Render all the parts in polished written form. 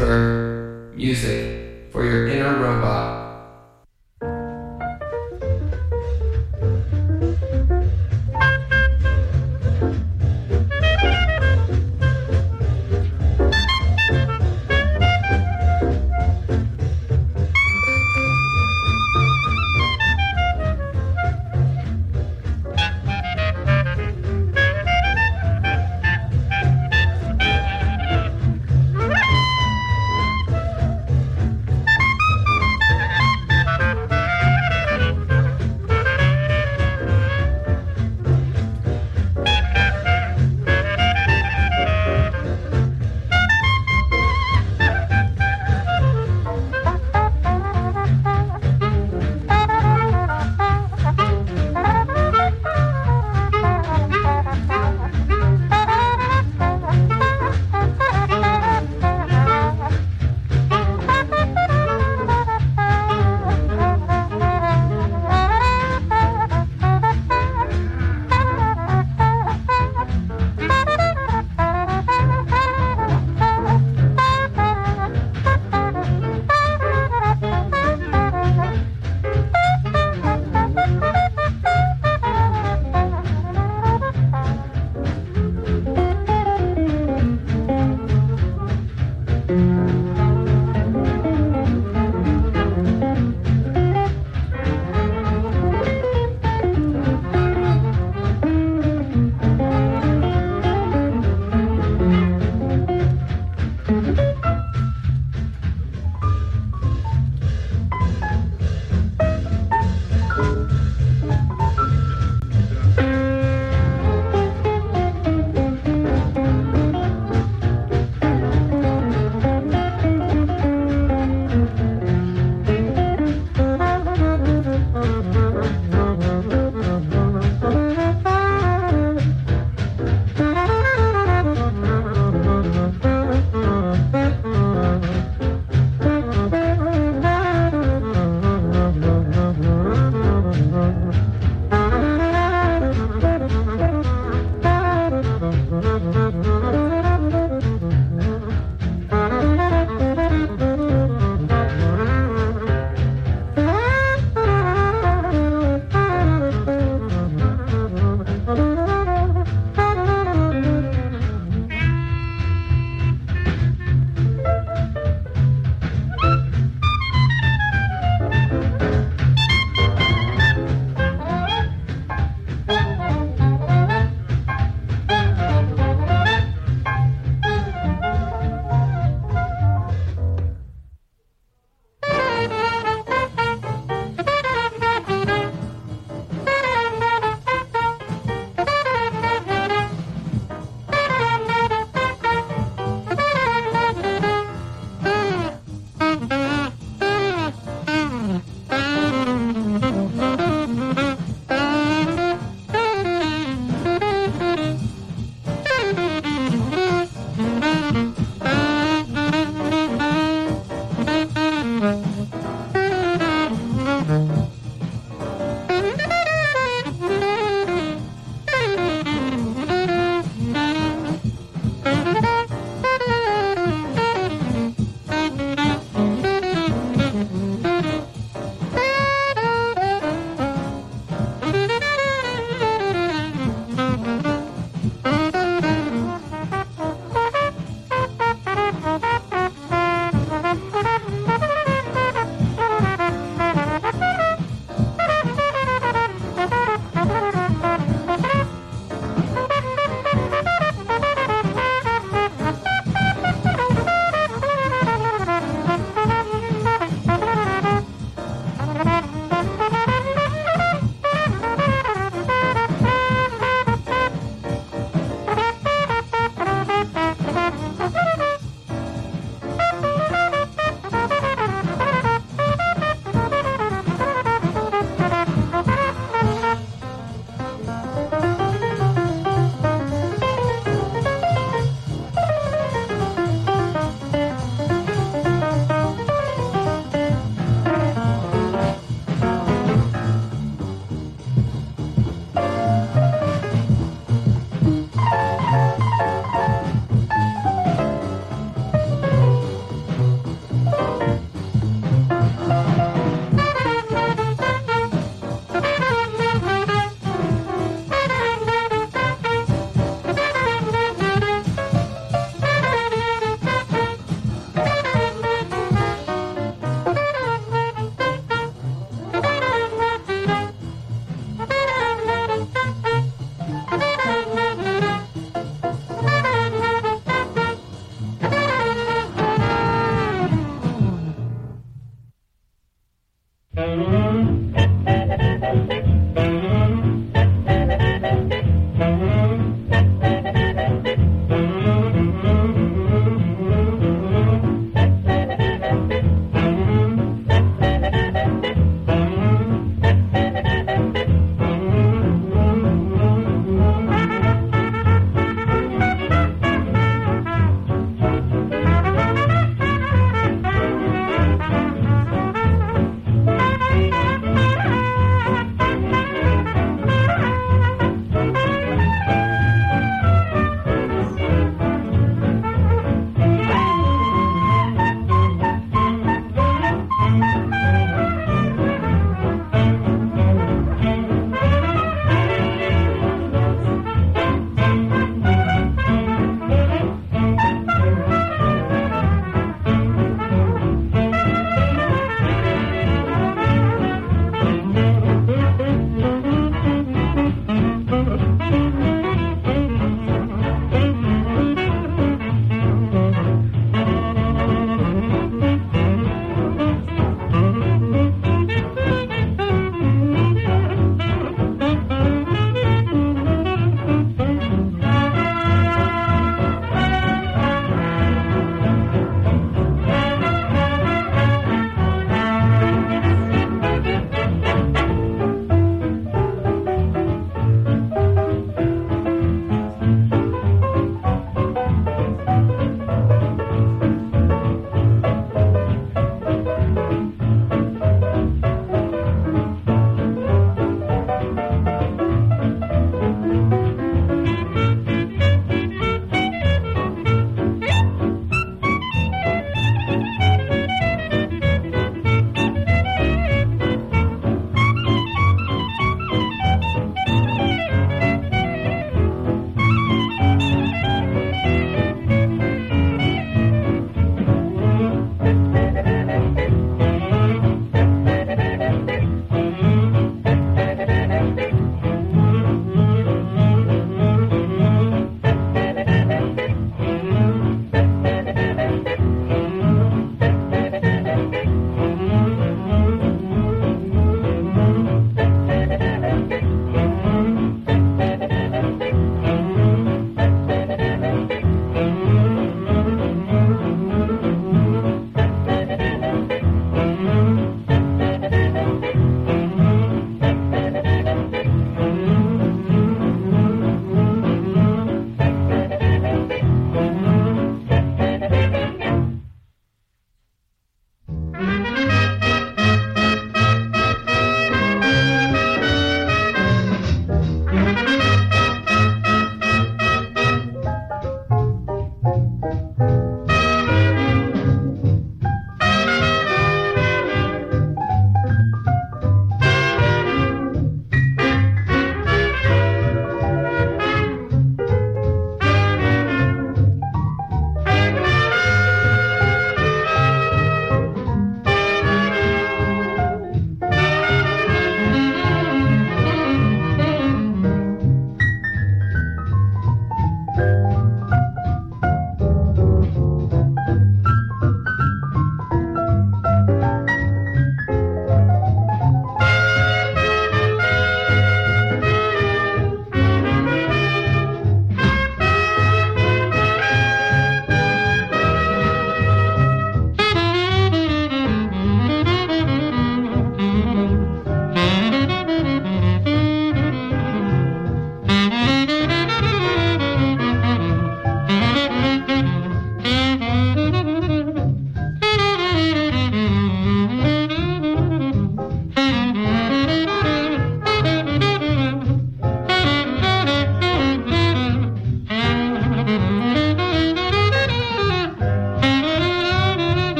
Transfer music for your inner robot.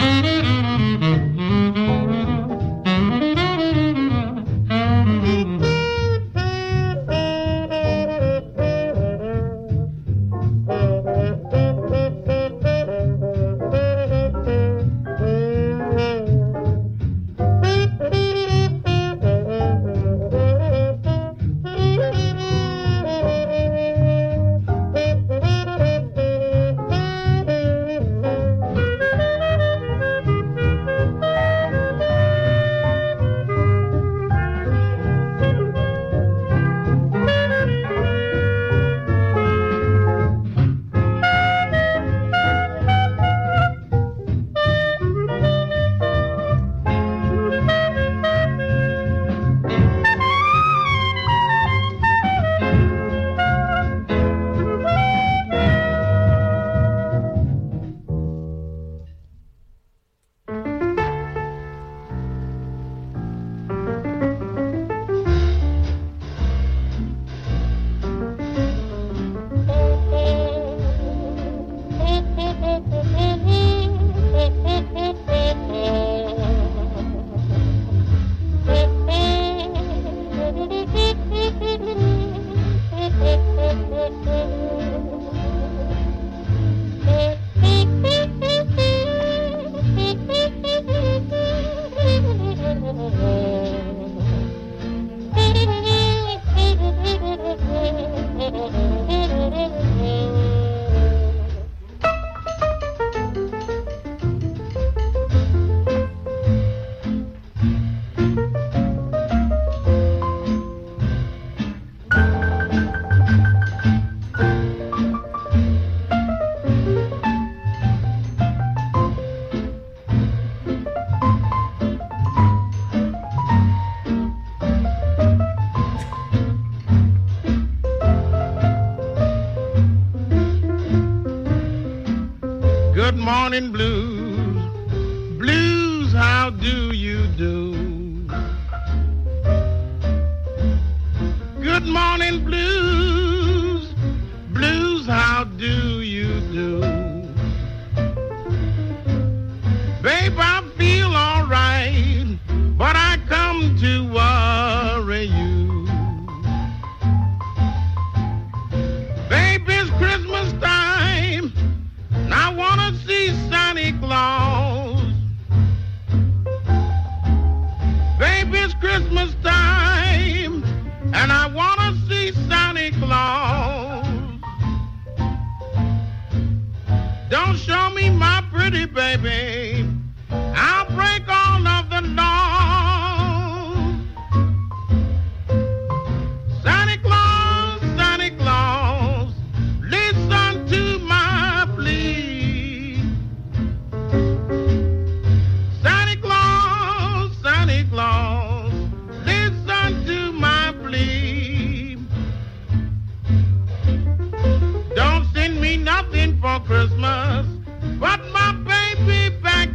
Good morning, blues. Blues, how do you do? Good morning, blues. Blues, how do you do? Babe, I feel all right, but I come to worry you. Babe, it's Christmas time, and I want to see Santa Claus. Baby, it's Christmas time, and I want to see Santa Claus. Don't show me my pretty baby, I'll break all of the laws. Santa Claus, Santa Claus, listen to my plea. Santa Claus, Santa Claus, listen to my plea. Don't send me nothing for Christmas but my baby back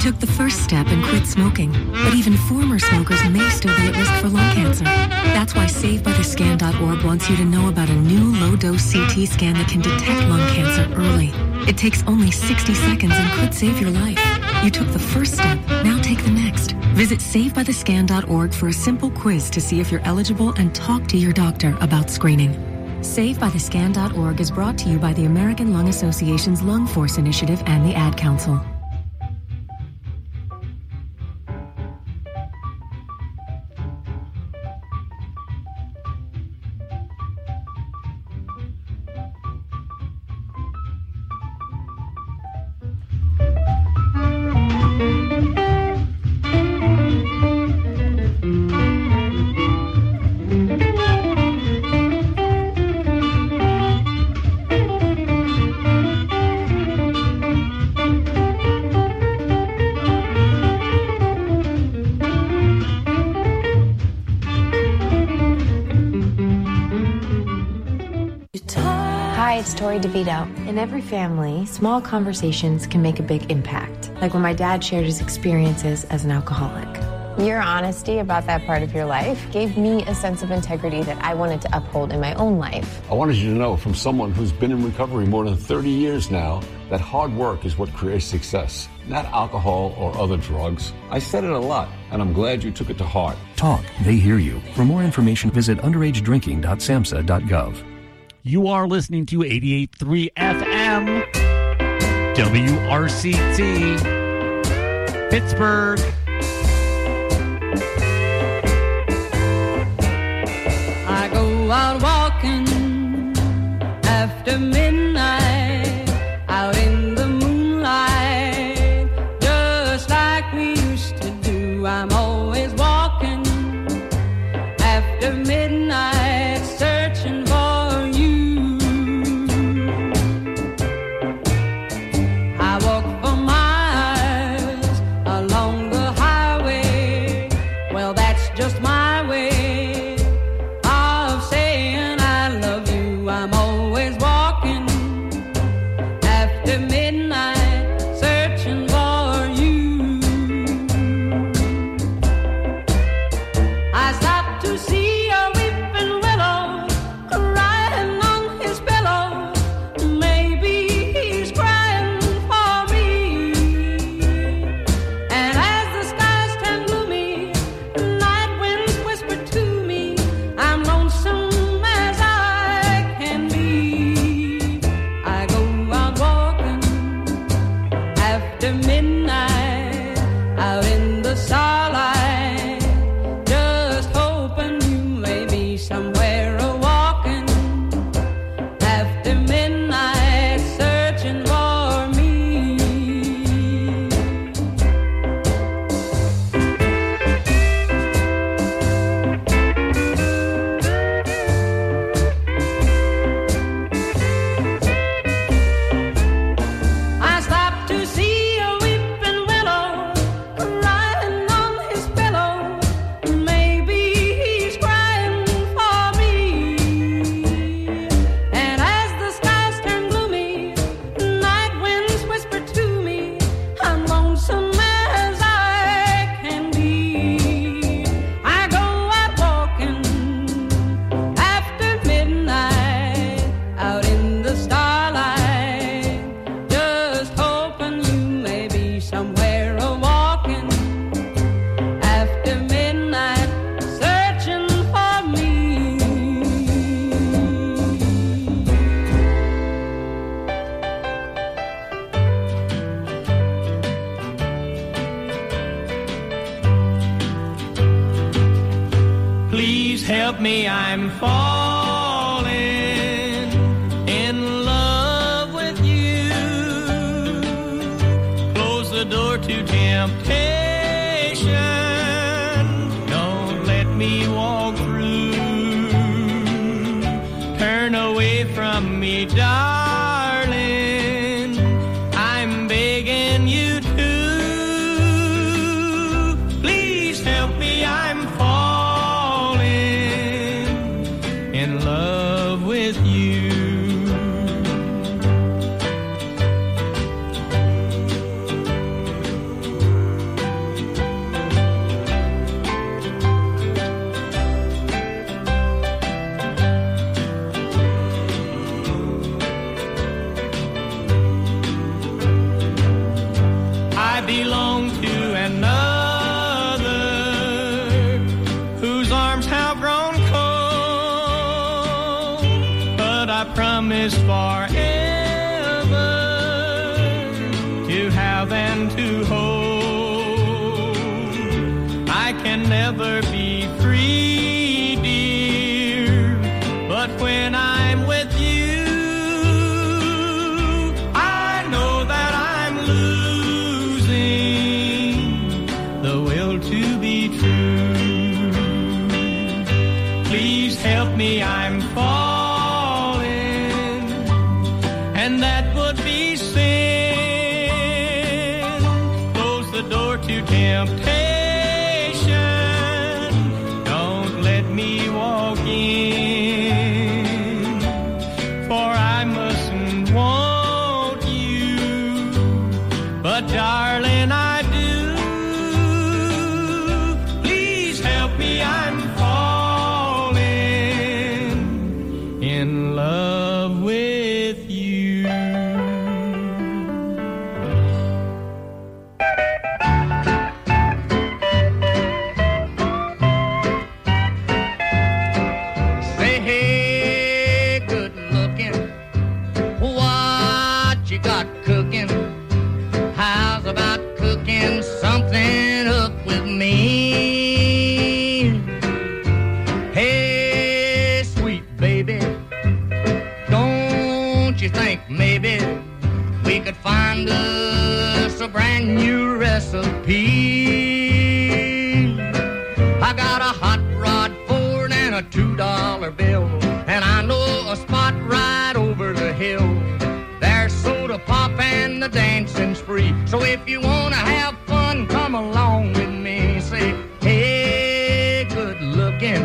took the first step and quit smoking, but even former smokers may still be at risk for lung cancer. That's why SaveByTheScan.org wants you to know about a new low-dose CT scan that can detect lung cancer early. It takes only 60 seconds and could save your life. You took the first step, now take the next. Visit SaveByTheScan.org for a simple quiz to see if you're eligible and talk to your doctor about screening. SaveByTheScan.org is brought to you by the American Lung Association's Lung Force Initiative and the Ad Council. DeVito. In every family, small conversations can make a big impact, like when my dad shared his experiences as an alcoholic. Your honesty about that part of your life gave me a sense of integrity that I wanted to uphold in my own life. I wanted you to know from someone who's been in recovery more than 30 years now that hard work is what creates success, not alcohol or other drugs. I said it a lot, and I'm glad you took it to heart. Talk. They hear you. For more information, visit underagedrinking.samhsa.gov. You are listening to 88.3 FM, WRCT, Pittsburgh. I go out walking after midnight, out in the moonlight, just like we used to do. I'm always walking after midnight, searching for help me, I'm falling in love with you. Close the door to temptation. Don't let me walk through. Turn away from me, darling. I'm begging you to. Please help me, I'm falling in love with you. have and to hold. I can never be free, dear, but when I'm with you, I know that I'm losing the will to be true. Please help me, I'm falling, and that would be sin. Close the door to temptation. Don't let me walk in, for I mustn't want you, but darling, I do. Please help me, I'm falling in love with you. Say, hey, good looking, what you got cooking? How's about cooking something up with me? Hey, sweet baby, don't you think maybe we could find us a brand new recipe? I got a hot rod Ford and a $2 bill, and I know a spot right over the hill. There's soda pop and the dancing's free. So if you wanna have fun, come along with me. Say, hey, good looking,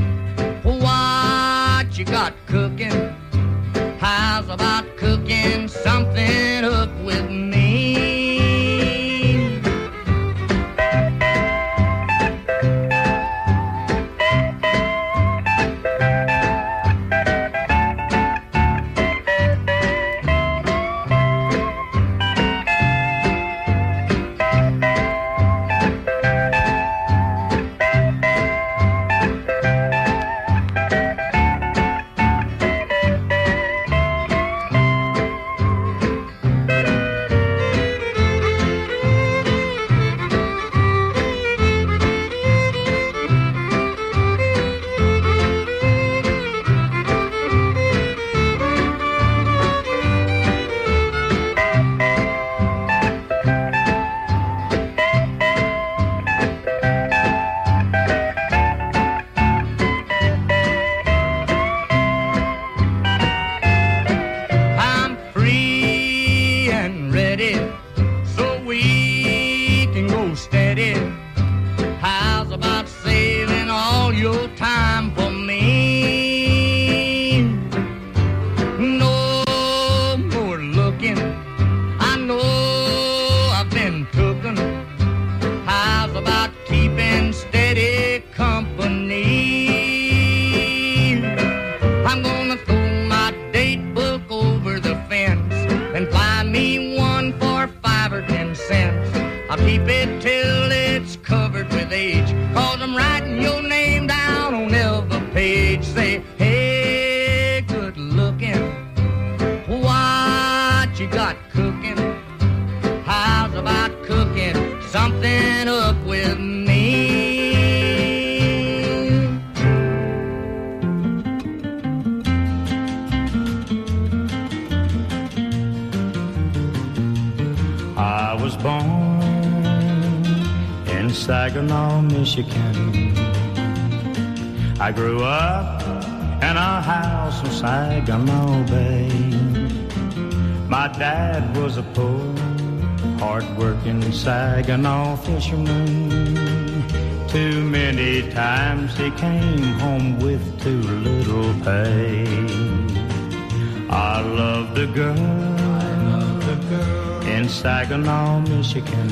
what you got cooking? How's about cooking something up with me? I'm free and ready, so we can go steady. How's about saving all your time for me? No more looking, I know I've been tooken. How's about keeping steady company? I'm gonna throw my date book over the fence and buy me one for 5 or 10 cents. I'll keep it till it's covered with age, 'cause I'm writing your name down on every page. Say, hey, good looking, what you got cooking? How's about cooking something up with me? I was born in Saginaw, Michigan. I grew up in a house in Saginaw Bay. My dad was a poor, hard-working Saginaw fisherman. Too many times he came home with too little pay. I loved a girl in Saginaw, Michigan.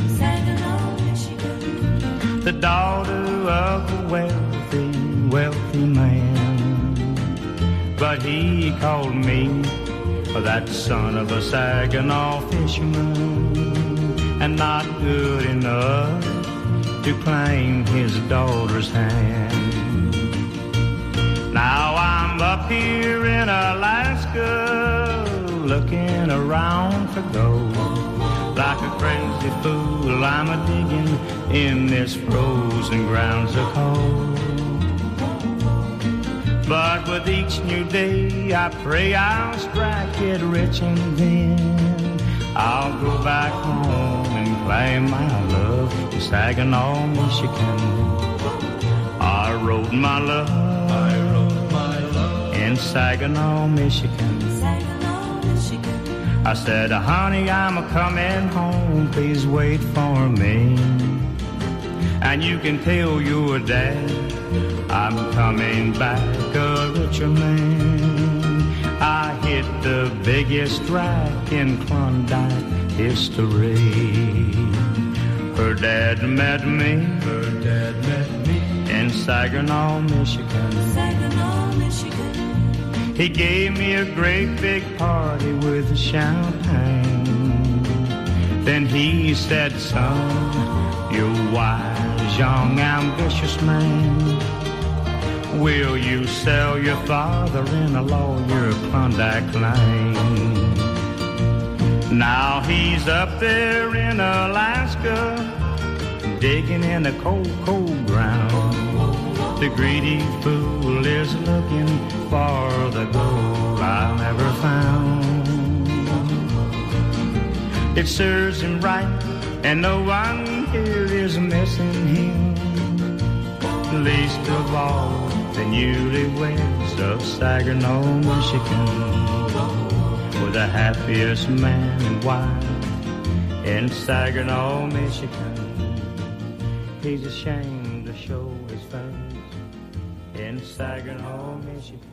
The daughter of a wealthy man. But he called me that son of a Saginaw fisherman, and not good enough to claim his daughter's hand. Now I'm up here in Alaska, looking around for gold, like a crazy thirsty fool, I'm a-digging in this frozen ground so cold. But with each new day, I pray I'll strike it rich, and then I'll go back home and claim my love in Saginaw, Michigan. I wrote my love in Saginaw, Michigan. I said, honey, I'm a-coming home, please wait for me. And you can tell your dad I'm coming back a richer man. I hit the biggest rack in Klondike history. Her dad met me in Saginaw, Michigan. He gave me a great big party with champagne. Then he said, son, you're wise, young, ambitious man. Will you sell your father-in-law your Klondike claim? Now he's up there in Alaska, digging in the cold, cold ground. The greedy fool is looking for the gold I never found. It serves him right, and no one here is missing him, least of all the newlyweds of Saginaw, Michigan. We're the happiest man and wife in Saginaw, Michigan. He's ashamed to show his face in Saginaw, Michigan.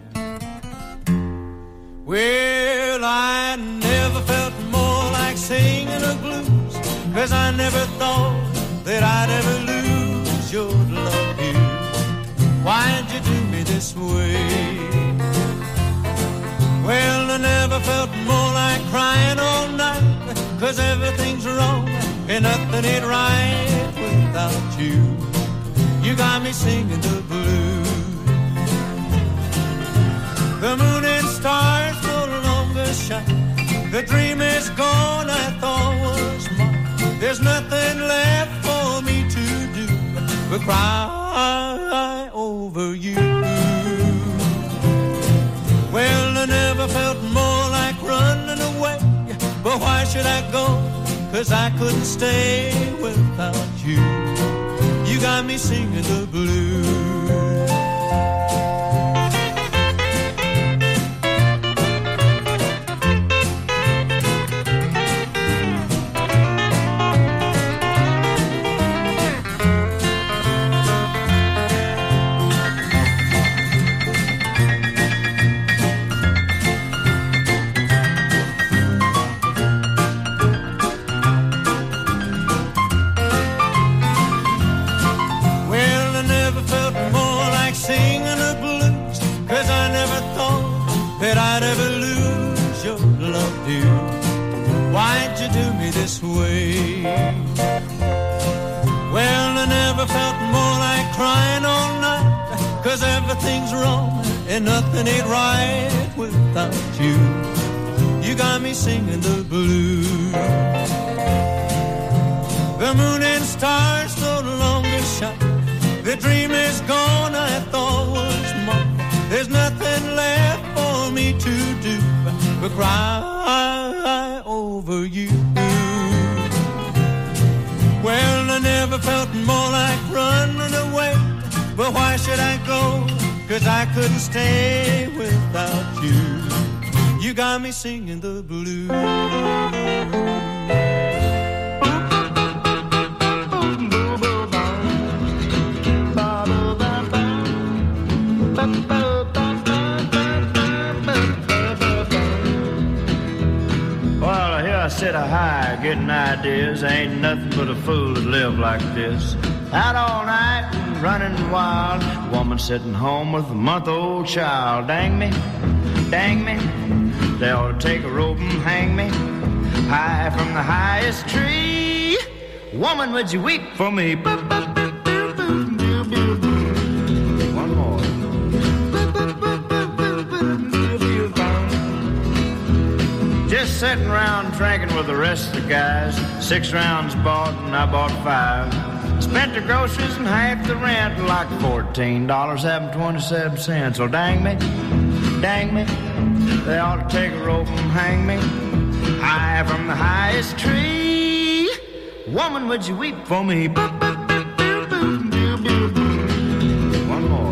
Well, I never felt more like singing the blues, 'cause I never thought that I'd ever lose your love, you. Why'd you do me this way? Well, I never felt more like crying all night, 'cause everything's wrong and nothing ain't right without you. You got me singing the blues. The moon and stars no longer shine. The dream is gone I thought was mine. There's nothing left for me to do but cry over you. Well, I never felt more like running away, but why should I go? 'Cause I couldn't stay without you. You got me singing the blues. Why'd you do me this way? Well, I never felt more like crying all night, 'cause everything's wrong and nothing ain't right without you. You got me singing the blues. The moon and stars no longer shine. The dream is gone I thought was mine. There's nothing left for me to do but cry over you. Well, I never felt more like running away, but why should I go? 'Cause I couldn't stay without you. You got me singing the blues. Sit a high, getting ideas. Ain't nothing but a fool to live like this. Out all night and running wild. Woman sitting home with a month-old child. Dang me, they ought to take a rope and hang me high from the highest tree. Woman, would you weep for me? One more. just sitting around drinking with the rest of the guys. 6 rounds bought and I bought 5. Spent the groceries and half the rent, like $14 having 27 cents. Well, dang me, they ought to take a rope and hang me high from the highest tree. Woman, would you weep for me? One more.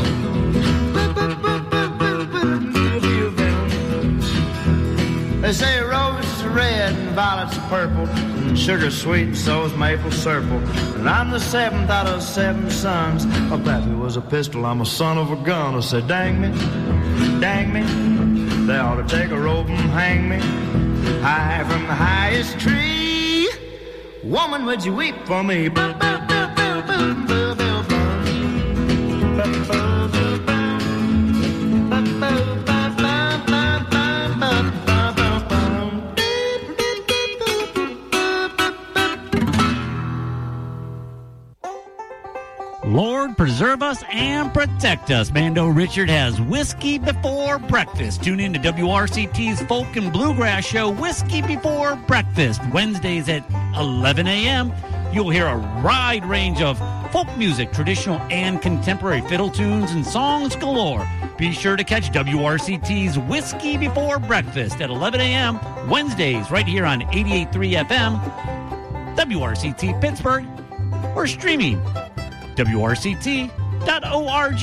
They say roses are red and violets are purple, and sugar's sweet and so's maple syrup. And I'm the 7th out of 7 sons. My pappy was a pistol, I'm a son of a gun. I said, dang me, they ought to take a rope and hang me high from the highest tree. Woman, would you weep for me? Lord, preserve us and protect us. Mando Richard has Whiskey Before Breakfast. Tune in to WRCT's Folk and Bluegrass show, Whiskey Before Breakfast. Wednesdays at 11 a.m. You'll hear a wide range of folk music, traditional and contemporary fiddle tunes, and songs galore. Be sure to catch WRCT's Whiskey Before Breakfast at 11 a.m. Wednesdays right here on 88.3 FM, WRCT Pittsburgh, or streaming WRCT.org.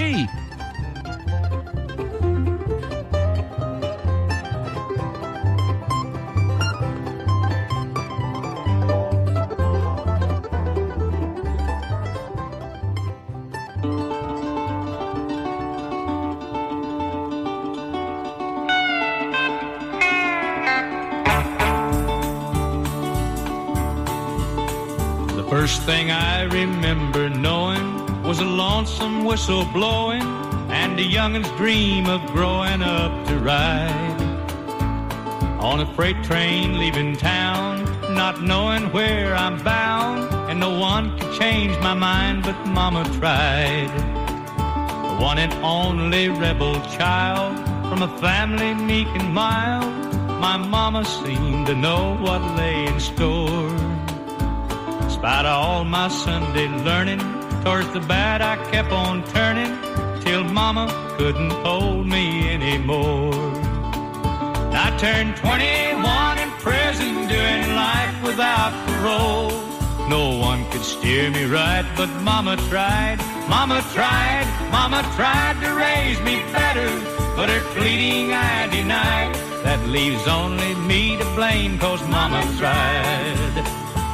The first thing I remember knowing was a lonesome whistle blowing and a youngin's dream of growing up to ride on a freight train leaving town, not knowing where I'm bound, and no one could change my mind but Mama tried. The one and only rebel child from a family meek and mild, my Mama seemed to know what lay in store. In spite of all my Sunday learning, towards the bad I kept on turning, till Mama couldn't hold me anymore. I turned 21 in prison, doing life without parole. No one could steer me right, but Mama tried, Mama tried, Mama tried to raise me better, but her pleading I denied. That leaves only me to blame, 'cause Mama tried.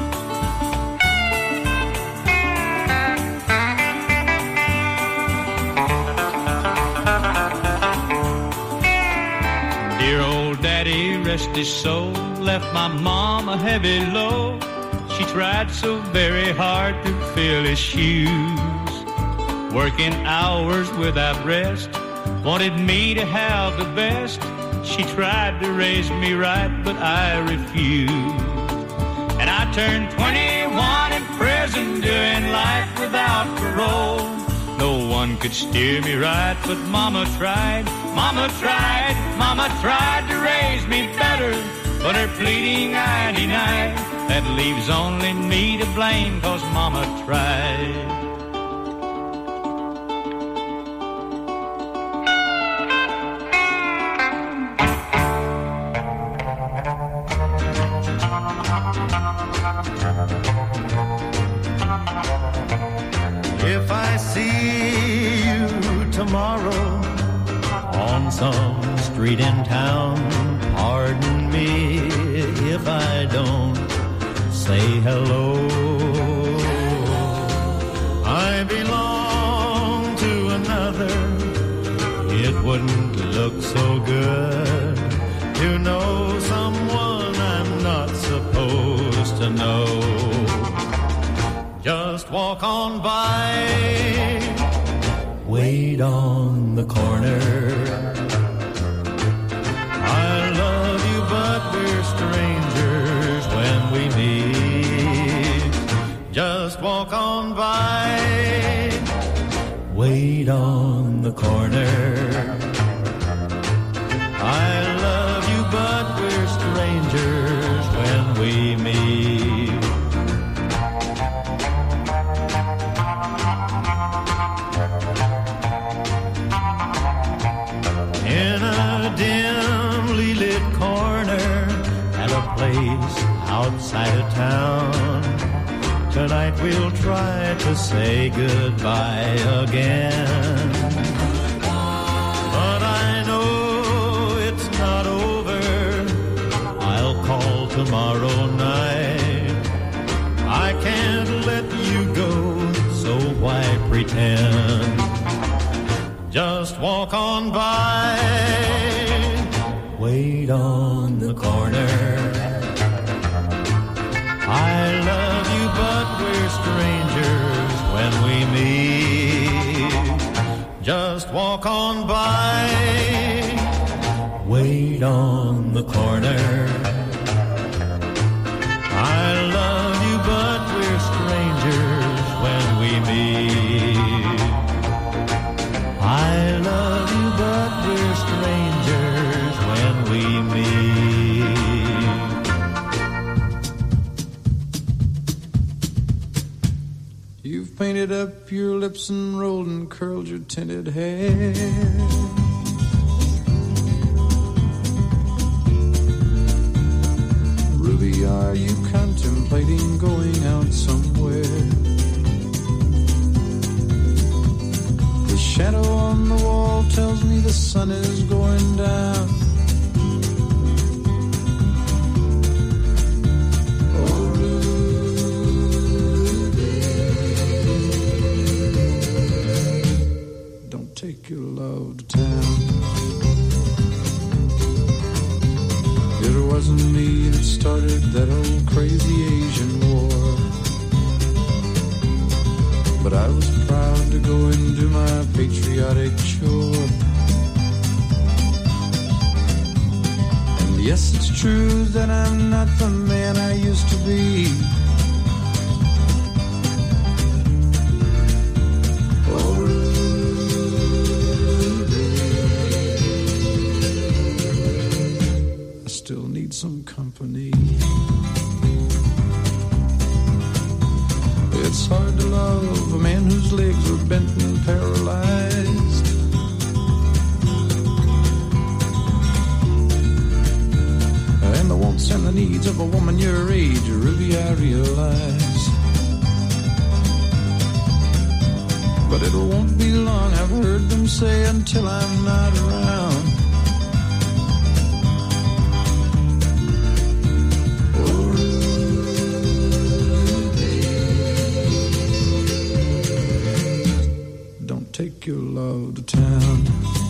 Dear old daddy, rest his soul, left my mom a heavy load. She tried so very hard to fill his shoes, working hours without rest, wanted me to have the best. She tried to raise me right, but I refused. And I turned 21 in prison, doing life without parole. No one could steer me right, but Mama tried, Mama tried, Mama tried to raise me better, but her pleading I denied. That leaves only me to blame, 'cause Mama tried. If I see you tomorrow on some street in town, pardon me if I don't say hello. I belong to another. It wouldn't look so good to know someone I'm not supposed to know. Just walk on by, wait on the corner. I love you, but we're strangers when we meet. Just walk on by, wait on the corner. I love you, but we're strangers twilight we'll try to say goodbye again. But I know it's not over. I'll call tomorrow night. I can't let you go, so why pretend? Just walk on by. Wait on the corner. I love you, but we're strangers when we meet. Just walk on by. Wait on the corner. I love you, but we're strangers when we meet. I love you, but we're strangers when we meet. You've painted up your lips and rolled and curled your tinted hair. Ruby, are you contemplating going out somewhere? The shadow on the wall tells me the sun is going down. Oh, Ruby, don't take your love to town. It wasn't me that started that old crazy Asian war, but I was proud to go and do my patriotic chore. And yes, it's true that I'm not the man I used to be. Oh, Ruby, I still need some company. It's hard to love a man whose legs are bent and paralyzed. And the wants and the needs of a woman your age, Ruby, I realize. But it won't be long, I've heard them say, until I'm not around. Take your love to town.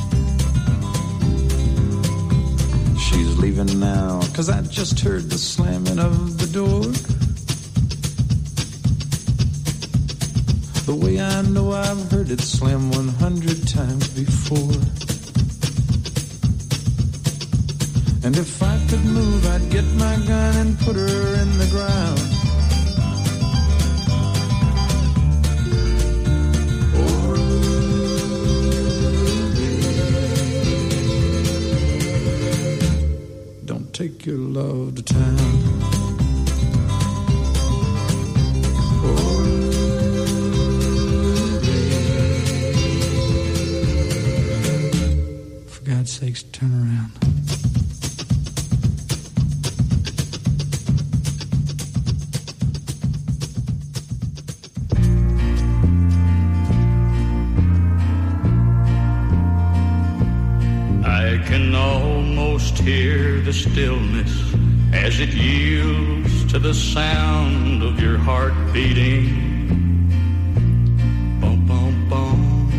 She's leaving now, 'cause I just heard the slamming of the door. The way I know I've heard it slam 100 times before. And if I could move, I'd get my gun and put her in the ground. Take your love to town. Oh, for God's sakes, turn around. I can almost hear the stillness as it yields to the sound of your heart beating. Bum, bum, bum.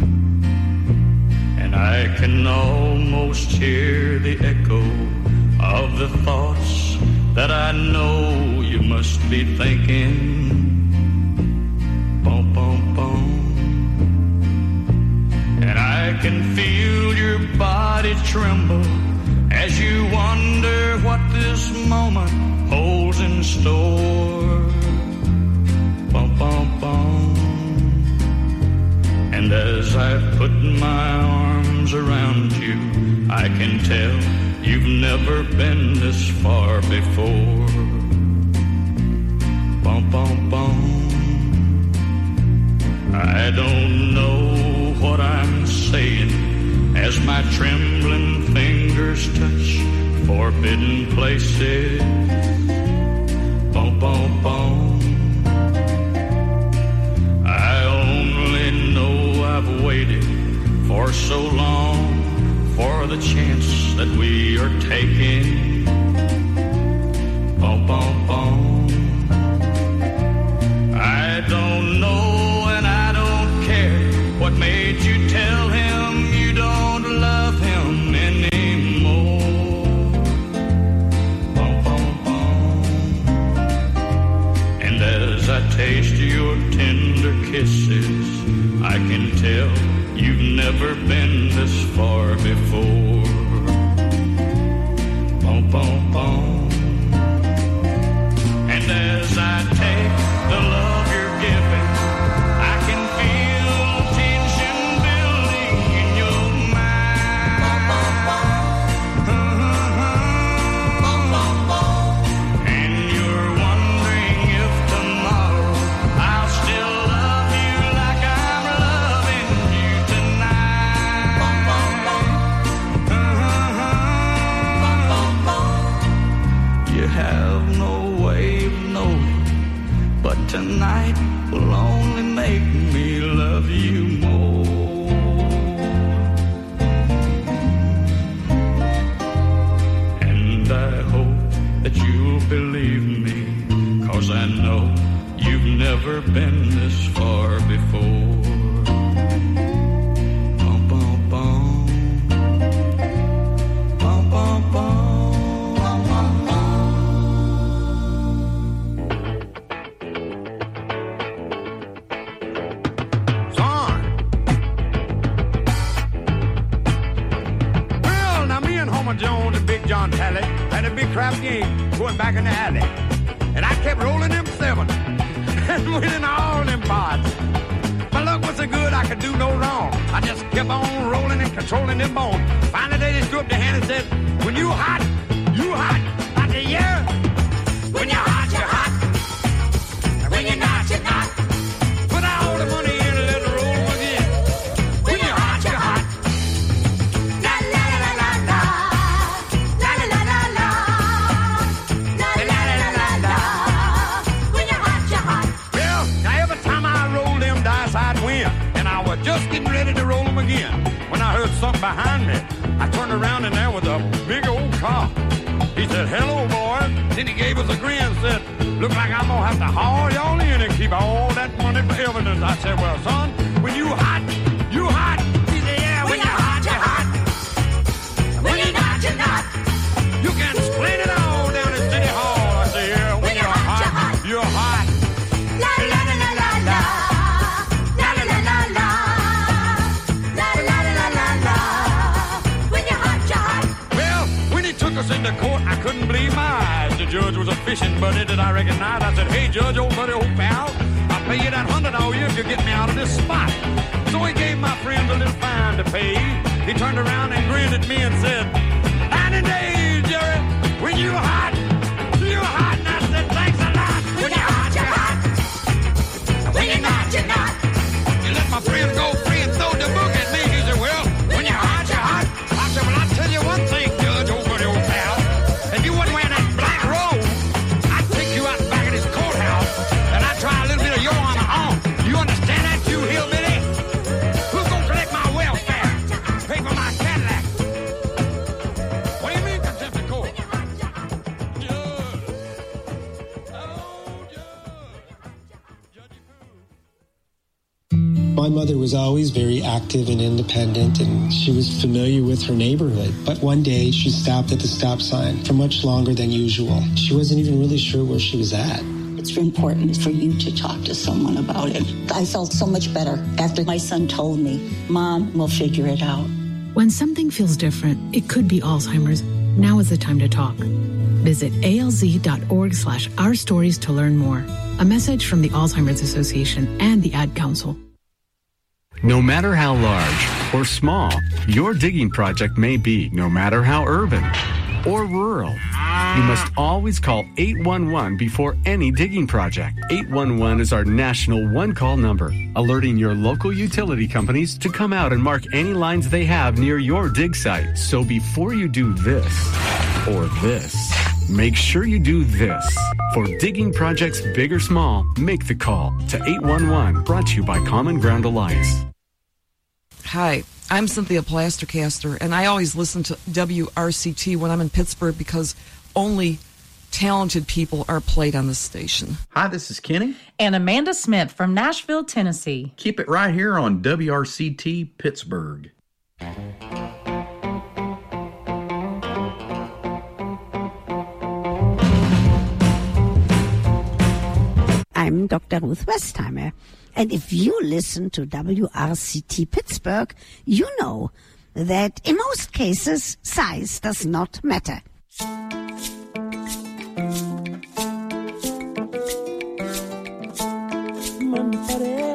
And I can almost hear the echo of the thoughts that I know you must be thinking. Bum, bum, bum. And I can feel your body tremble as you wonder what this moment holds in store. Bum, bum, bum. And as I put my arms around you, I can tell you've never been this far before. Bum, bum, bum. I don't know what I'm saying as my trembling fingers touch forbidden places. Bum, bum, bum. the chance that we are taking. Bum, bum, bum. I don't know and I don't care what made you tell him you don't love him anymore. Bum, bum, bum. And as I taste your tender kisses, I can tell you've never been this far before. Bum, bum, bum. And as I take the love you're giving, I can feel tension building in your mind. And you're wondering if tomorrow I'll still love you like I'm loving you tonight. You have no way of knowing, but tonight will only make me love you more. And I hope that you'll believe me, 'cause I know you've never been this far before. Bum, bum, bum. Bum, bum, bum. Jones and Big John Talley had a big crap game going back in the alley. And I kept rolling them 7 and winning all them pots. My luck was so good I could do no wrong. I just kept on rolling and controlling them bones. Finally they just threw up their hand and said, when you hot, you hot. I said, yeah. When you're hot, you're hot. And when you're not, you're not. Put all the money in and let it roll again. When you're hot, you're hot. Just getting ready to roll them again when I heard something behind me. I turned around and there was a big old cop. He said, hello, boy. Then he gave us a grin and said, look like I'm going to have to haul y'all in and keep all that money for evidence. I said, well, son, when you hot, you hot. He said, yeah, when you're hot, you're hot. When you're not, you're not. You can explain it all down at City Hall. I said, yeah, when you're hot, you're hot. La, la, la, la, la, la. Took us into court, I couldn't believe my eyes. The judge was a fishing buddy that I recognized. I said, hey, judge, old buddy, old pal, I'll pay you that $100 all you if you get me out of this spot. So he gave my friend a little fine to pay. He turned around and grinned at me and said, 90 days, Jerry, when you hot, you hot. And I said, thanks a lot. When you're hot, you're hot. When you're not, you're not. You let my friend go free and throw the book at me. He said, well, when you're hot, you're hot. I said, well, I'll tell you one thing, Judge, old buddy, old pal. If you wasn't wearing that black robe, I'd take you out back of this courthouse and I'd try a little bit of your on the arm. You understand that, you hillbilly? Who's gonna collect my welfare? Pay for my Cadillac? What do you mean, contempt of court? My mother was always very active and independent, and she was familiar with her neighborhood. But one day, she stopped at the stop sign for much longer than usual. She wasn't even really sure where she was at. It's important for you to talk to someone about it. I felt so much better after my son told me, Mom, we'll figure it out. When something feels different, it could be Alzheimer's. Now is the time to talk. Visit alz.org/ourstories to learn more. A message from the Alzheimer's Association and the Ad Council. No matter how large or small your digging project may be, no matter how urban or rural, you must always call 811 before any digging project. 811 is our national one-call number, alerting your local utility companies to come out and mark any lines they have near your dig site. So before you do this or this, make sure you do this. For digging projects big or small, make the call to 811. Brought to you by Common Ground Alliance. Hi, I'm Cynthia Plastercaster, and I always listen to WRCT when I'm in Pittsburgh because only talented people are played on this station. Hi, this is Kenny. And Amanda Smith from Nashville, Tennessee. Keep it right here on WRCT Pittsburgh. I'm Dr. Ruth Westheimer, and if you listen to WRCT Pittsburgh, you know that in most cases, size does not matter. Money